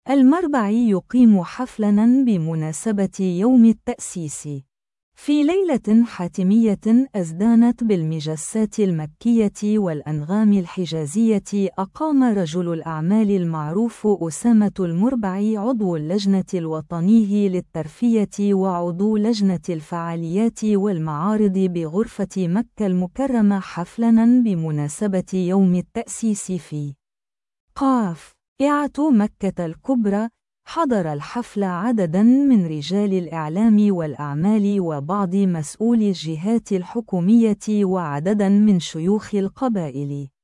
المربعي يقيم حفلاً بمناسبة يوم التأسيس. في ليلة حاتمية أزدانت بالمجسات المكية والأنغام الحجازية، أقام رجل الأعمال المعروف أسامة المربعي عضو اللجنة الوطنية للترفية وعضو لجنة الفعاليات والمعارض بغرفة مكة المكرمة حفلاً بمناسبة يوم التأسيس في قاعة مكة الكبرى. حضر الحفل عدداً من رجال الإعلام والأعمال وبعض مسؤولي الجهات الحكومية وعدداً من شيوخ القبائل.